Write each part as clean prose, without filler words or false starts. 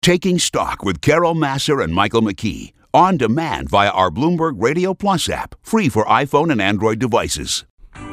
Taking Stock with Carol Massar and Michael McKee. On demand via our Bloomberg Radio Plus app. Free for iPhone and Android devices.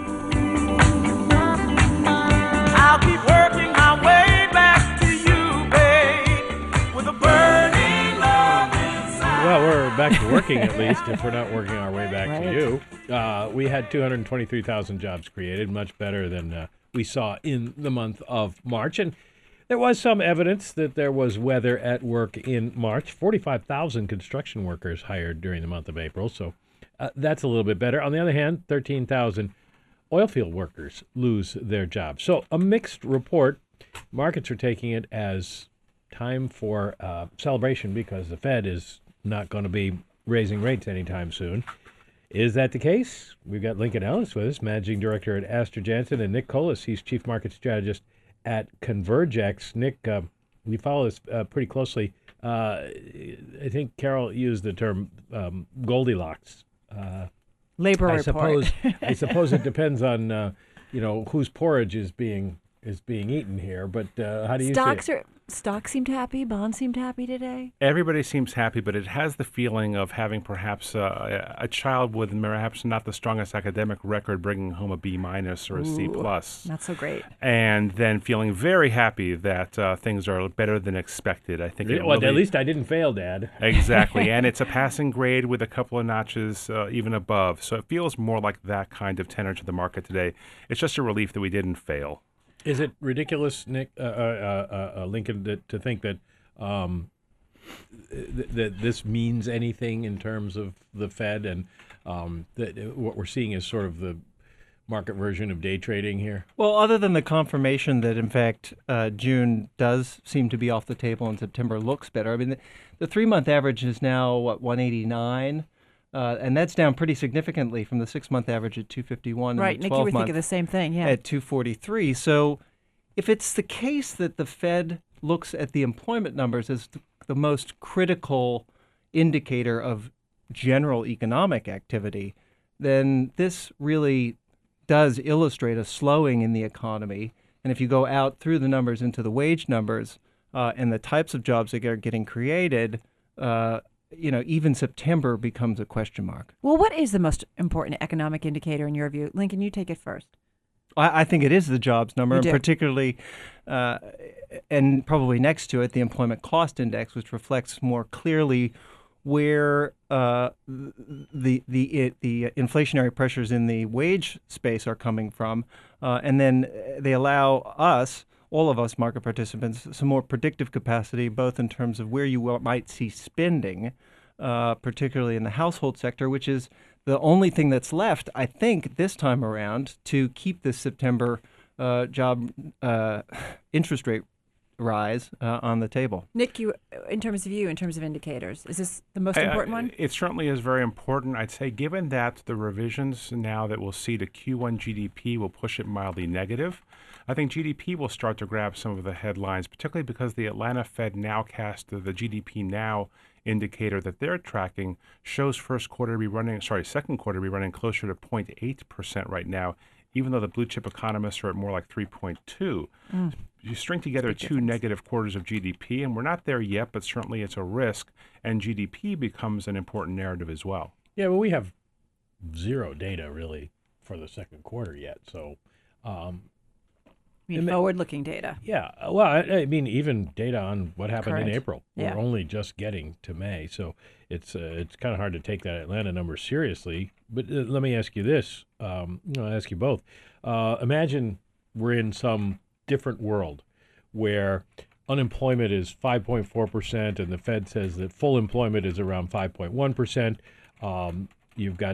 I'll keep working my way back to you, babe, with a burning love inside. Well, we're back to working at least, if we're not working our way back to you. We had 223,000 jobs created, much better than we saw in the month of March. And there was some evidence that there was weather at work in March. 45,000 construction workers hired during the month of April, so that's a little bit better. On the other hand, 13,000 oil field workers lose their jobs. So a mixed report. Markets are taking it as time for celebration because the Fed is not going to be raising rates anytime soon. Is that the case? We've got Lincoln Ellis with us, Managing Director at Astor Janssen, and Nick Colas. He's Chief Market Strategist at Convergex. Nick, we follow this pretty closely. I think Carol used the term Goldilocks. Labor report. I suppose it depends on whose porridge is being eaten here. But how do you see it? Stocks seemed happy. Bonds seemed happy today. Everybody seems happy, but it has the feeling of having perhaps a child with perhaps not the strongest academic record bringing home a B- or a C+. Not so great. And then feeling very happy that things are better than expected. I think. Well, at least I didn't fail, Dad. Exactly, and it's a passing grade with a couple of notches even above. So it feels more like that kind of tenor to the market today. It's just a relief that we didn't fail. Is it ridiculous, Nick, Lincoln, to think that that this means anything in terms of the Fed, and that what we're seeing is sort of the market version of day trading here? Well, other than the confirmation that, in fact, June does seem to be off the table and September looks better. I mean, the 3-month average is now, 189? And that's down pretty significantly from the 6-month average at 251. Right, and the Nick, you were 12-month thinking the same thing, yeah. at 243. So if it's the case that the Fed looks at the employment numbers as the most critical indicator of general economic activity, then this really does illustrate a slowing in the economy. And if you go out through the numbers into the wage numbers and the types of jobs that are getting created, even September becomes a question mark. Well, what is the most important economic indicator in your view? Lincoln, you take it first. I think it is the jobs number, and particularly, and probably next to it, the employment cost index, which reflects more clearly where the inflationary pressures in the wage space are coming from, and then they allow us, all of us market participants, some more predictive capacity, both in terms of where you might see spending, particularly in the household sector, which is the only thing that's left, I think, this time around to keep this September job interest rate rise on the table. Nick, in terms of indicators, is this the most important one? It certainly is very important. I'd say given that the revisions now that we'll see to Q1 GDP will push it mildly negative, I think GDP will start to grab some of the headlines, particularly because the Atlanta Fed nowcast, the GDP Now indicator that they're tracking shows second quarter to be running closer to 0.8% right now, even though the blue chip economists are at more like 3.2. You string together two negative quarters of GDP, and we're not there yet, but certainly it's a risk, and GDP becomes an important narrative as well. Yeah, well, we have zero data really for the second quarter yet, so. Forward-looking data. Yeah, well, I mean, even data on what happened in April. Yeah. We're only just getting to May, so it's kind of hard to take that Atlanta number seriously. But let me ask you this. I'll ask you both. Imagine we're in some different world where unemployment is 5.4%, and the Fed says that full employment is around 5.1%. You've got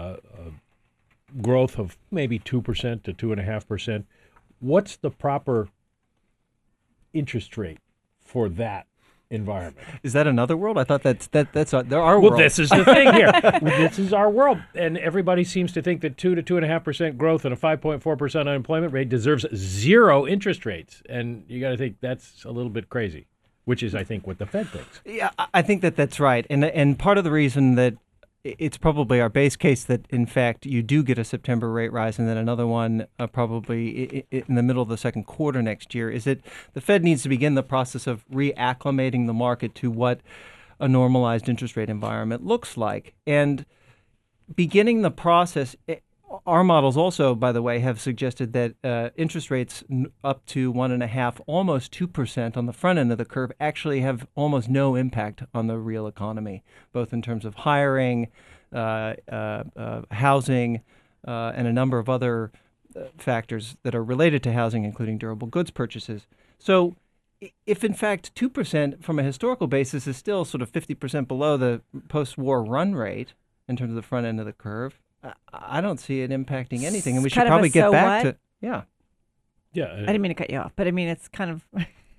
growth of maybe 2% to 2.5%. What's the proper interest rate for that environment? Is that another world? I thought that's our world. Well, this is the thing here. This is our world, and everybody seems to think that 2 to 2.5% growth and a 5.4% unemployment rate deserves zero interest rates, and you got to think that's a little bit crazy, which is, I think, what the Fed thinks. Yeah, I think that's right, and part of the reason that it's probably our base case that, in fact, you do get a September rate rise and then another one probably in the middle of the second quarter next year, is that the Fed needs to begin the process of reacclimating the market to what a normalized interest rate environment looks like. And beginning the process, our models also, by the way, have suggested that interest rates up to 1.5%, almost 2% on the front end of the curve actually have almost no impact on the real economy, both in terms of hiring, housing, and a number of other factors that are related to housing, including durable goods purchases. So if, in fact, 2% from a historical basis is still sort of 50% below the post-war run rate in terms of the front end of the curve, I don't see it impacting anything, and we should probably get back to yeah. I didn't mean to cut you off, but I mean it's kind of.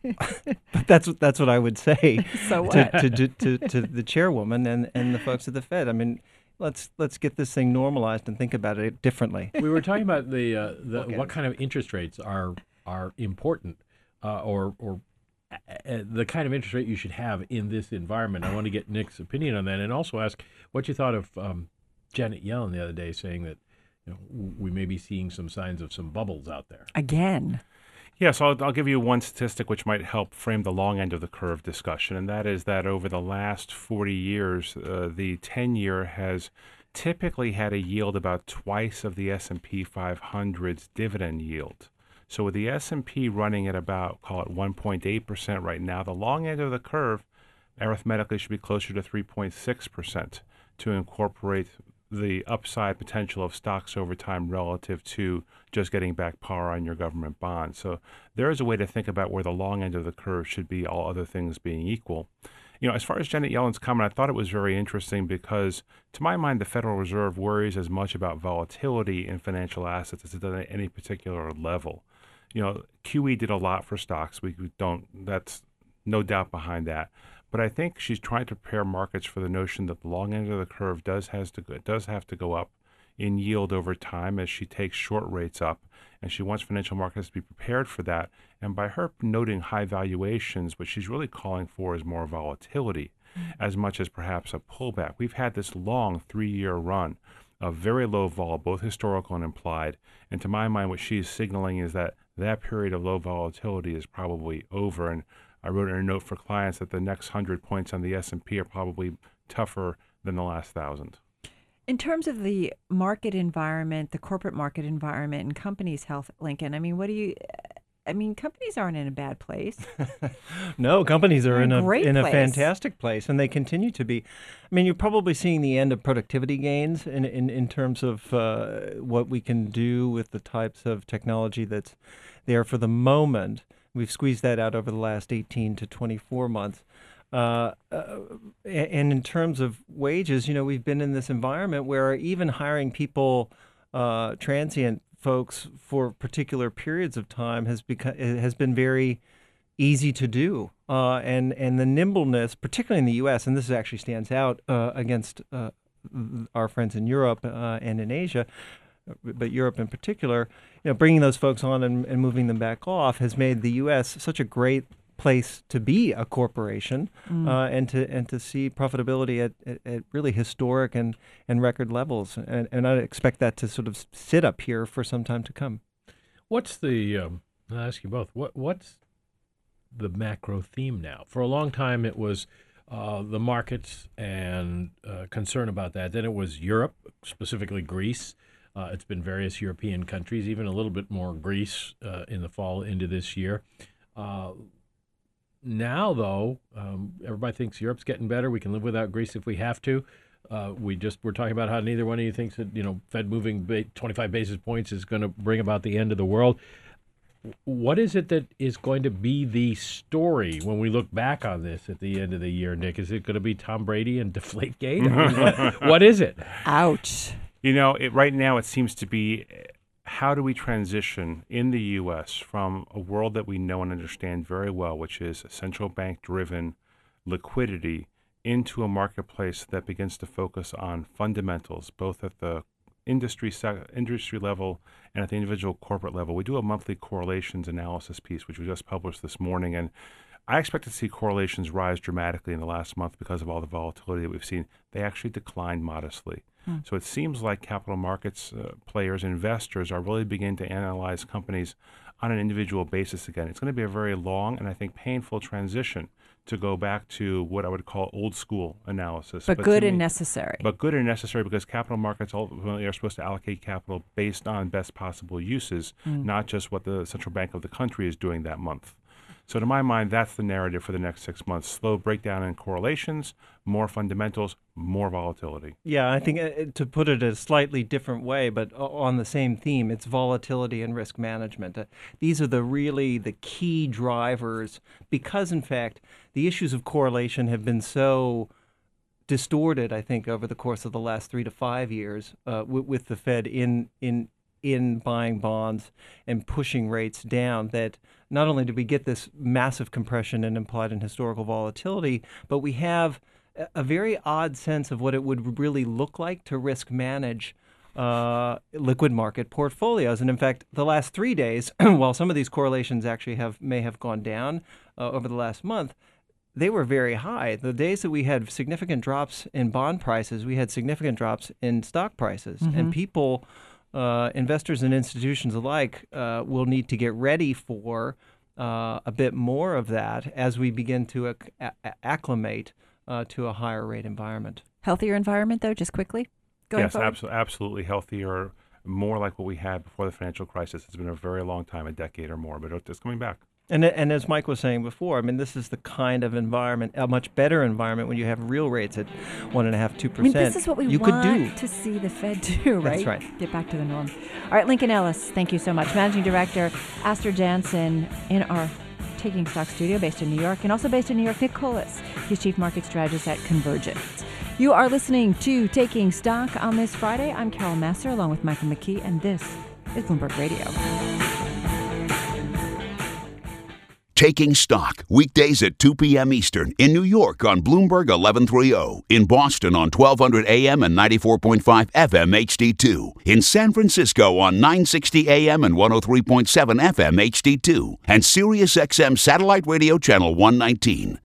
But that's what I would say. So what? to the chairwoman and the folks at the Fed. I mean, let's get this thing normalized and think about it differently. We were talking about the what kind of interest rates are important, or the kind of interest rate you should have in this environment. I want to get Nick's opinion on that, and also ask what you thought of Janet Yellen the other day saying that we may be seeing some signs of some bubbles out there. Again. Yeah, so I'll give you one statistic which might help frame the long end of the curve discussion, and that is that over the last 40 years, the 10-year has typically had a yield about twice of the S&P 500's dividend yield. So with the S&P running at about, call it 1.8% right now, the long end of the curve arithmetically should be closer to 3.6% to incorporate the upside potential of stocks over time relative to just getting back par on your government bonds. So there is a way to think about where the long end of the curve should be, all other things being equal. As far as Janet Yellen's comment, I thought it was very interesting because, to my mind, the Federal Reserve worries as much about volatility in financial assets as it does at any particular level. QE did a lot for stocks. That's no doubt behind that. But I think she's trying to prepare markets for the notion that the long end of the curve does have to go up in yield over time as she takes short rates up, and she wants financial markets to be prepared for that. And by her noting high valuations, what she's really calling for is more volatility, as much as perhaps a pullback. We've had this long 3-year run of very low vol, both historical and implied. And to my mind, what she's signaling is that period of low volatility is probably over. And I wrote in a note for clients that the next 100 points on the S&P are probably tougher than the last 1,000. In terms of the market environment, the corporate market environment, and companies' health, Lincoln, I mean, companies aren't in a bad place. No, companies are in a place. fantastic place, and they continue to be. I mean, you're probably seeing the end of productivity gains in terms of what we can do with the types of technology that's there for the moment. We've squeezed that out over the last 18 to 24 months. And in terms of wages, we've been in this environment where even hiring people, transient folks for particular periods of time has been very easy to do. And the nimbleness, particularly in the U.S., and this actually stands out against our friends in Europe and in Asia, but Europe in particular, bringing those folks on and moving them back off has made the U.S. such a great place to be a corporation and to see profitability at really historic and record levels. And I expect that to sort of sit up here for some time to come. What's the, I'll ask you both, what's the macro theme now? For a long time it was the markets and concern about that. Then it was Europe, specifically Greece. It's been various European countries, even a little bit more Greece in the fall into this year. Now, though, everybody thinks Europe's getting better. We can live without Greece if we have to. We're talking about how neither one of you thinks that Fed moving 25 basis points is going to bring about the end of the world. What is it that is going to be the story when we look back on this at the end of the year, Nick? Is it going to be Tom Brady and Deflategate? I mean, what is it? Ouch. Right now it seems to be, how do we transition in the U.S. from a world that we know and understand very well, which is central bank-driven liquidity, into a marketplace that begins to focus on fundamentals, both at the industry level and at the individual corporate level. We do a monthly correlations analysis piece, which we just published this morning, and I expect to see correlations rise dramatically in the last month because of all the volatility that we've seen. They actually declined modestly. So it seems like capital markets players, investors, are really beginning to analyze companies on an individual basis again. It's going to be a very long and I think painful transition to go back to what I would call old school analysis. But good and necessary. But good and necessary because capital markets ultimately are supposed to allocate capital based on best possible uses, not just what the central bank of the country is doing that month. So to my mind, that's the narrative for the next 6 months. Slow breakdown in correlations, more fundamentals, more volatility. Yeah, I think to put it a slightly different way, but on the same theme, it's volatility and risk management. These are the key drivers because, in fact, the issues of correlation have been so distorted, I think, over the course of the last 3 to 5 years with the Fed in buying bonds and pushing rates down, that not only do we get this massive compression in implied and historical volatility, but we have a very odd sense of what it would really look like to risk manage liquid market portfolios. And in fact, the last 3 days, while some of these correlations actually may have gone down over the last month, they were very high. The days that we had significant drops in bond prices, we had significant drops in stock prices. And people, investors and institutions alike, will need to get ready for a bit more of that as we begin to acclimate to a higher rate environment. Healthier environment, though, just quickly? Yes, absolutely healthier, more like what we had before the financial crisis. It's been a very long time, a decade or more, but it's coming back. And as Mike was saying before, I mean, this is the kind of environment, a much better environment when you have real rates at 1.5%, 2%. I mean, this is what we want to see the Fed do, right? That's right. Get back to the norm. All right, Lincoln Ellis, thank you so much. Managing Director, Astor Jansen, in our Taking Stock studio based in New York, and also based in New York, Nick Colas. He's Chief Market Strategist at Convergence. You are listening to Taking Stock on this Friday. I'm Carol Massar along with Michael McKee, and this is Bloomberg Radio. Taking Stock, weekdays at 2 p.m. Eastern, in New York on Bloomberg 1130, in Boston on 1200 AM and 94.5 FM HD2, in San Francisco on 960 AM and 103.7 FM HD2, and Sirius XM Satellite Radio Channel 119.